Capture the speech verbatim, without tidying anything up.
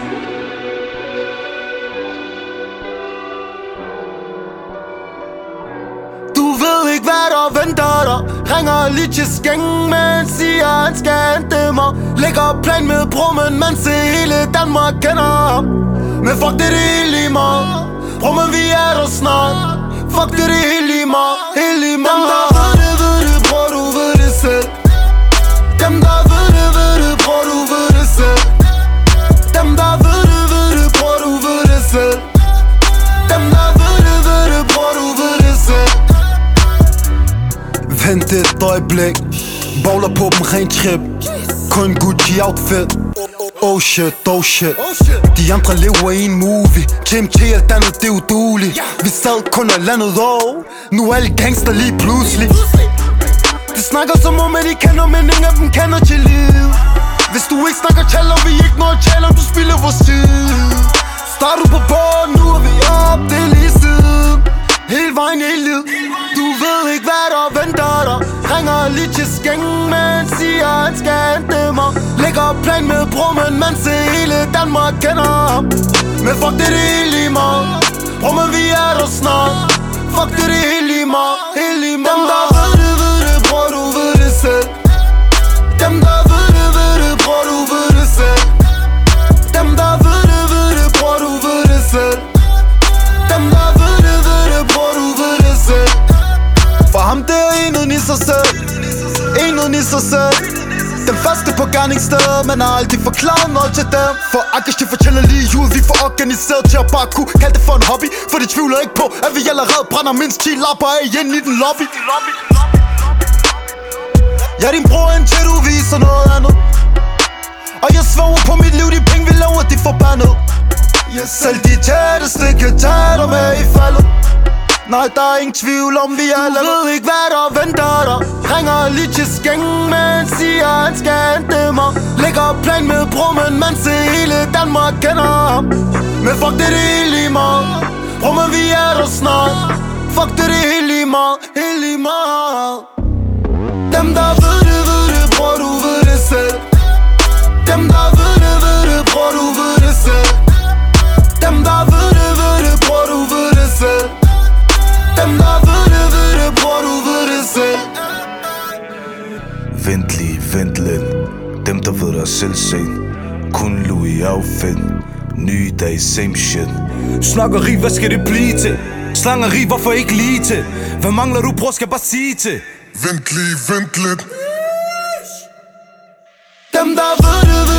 Du ved ikke hvad der venter dig. Ringer lige til skængen, men siger han skal hente mig. Lægger plan med brummen, man ser hele Danmark kender ham. Men fuck det, det er hele mig. Brummen vi er der snart. Fuck det, det er hele mig, hele mig. Dem der ved det, ved det, bror du ved det selv. Dem der ved det, ved det, bror du ved det selv. Dem der ved det, ved det, bror du ved det selv. Dem der ved det, ved det, bror du ved det selv. Vent et øjeblik. Bowler på dem ren trip. Kun Gucci outfit. Oh shit, oh shit. De andre lever i en movie. Jim T, alt andet det er udueligt. Vi sad kun og landet år. Nu er alle gangster lige pludselig. De snakker som om at de kender, men ingen af dem kender til liv. Hvis du ikke snakker tjaller, vi ikke noget tjaller, du spiller vores tid. Start du på bord, nu er vi op, det er lige siden. Hele vejen i liv. Du ved ikke hvad der venter dig. Ringer lige til skængen, men siger han skal hente mig. Lægger plan med brummen, man ser hele Danmark kender ham. Men fuck det, det er hele i mig. Brummen vi er der snart. Fuck det, det er hele i mig, hele i mig. Dem der ved det, ved det, bror du ved det selv. Dem der ved det, ved det, bror du ved det selv. Dem der ved det, ved det, bror du ved det selv. Dem der ved det, ved det, bror du ved det selv. For ham der er enet i sig selv. Enet i sig selv. Den første på gerningsstedet, men har aldrig forklaret noget til dem. For Akash de fortæller lige ud, vi får organiseret til at bare kunne kalde det for en hobby. For de tvivler ikke på, at vi allerede brænder mindst ti lapper af igen i den lobby. Ja, din bror indtil du viser noget andet. Og jeg svoger på mit liv, de penge vi laver, de forbandet. Ja, selv de tætteste kan tage dig med i faldet. Nej, der er ingen tvivl om, vi alle ved ikke hvad der venter dig. Ringer lige til skængen, men siger han skal hente mig. Lægger plan med brummen, man ser hele Danmark kender ham. Men fuck det, det er hele i mig. Brummen vi er der snart. Fuck det, det er hele i mig, hele i mig. Dem der ved det, ved det, bror du ved det selv. Dem der ved det, ved det, bror du ved det selv. Dem der ved det, ved det, bror du ved det selv. Dem der ved det, ved det, bror du ved det selv. Vent lige, vent lidt. Dem der ved dig selv sen. Kun Louis outfit. Nye dag, same shit. Snakkeri, hvad skal det blive til? Slangeri, hvorfor ikke lige til? Hvad mangler du, bror, skal bare sige til? Vent lige, vent lidt. Dem der ved det, ved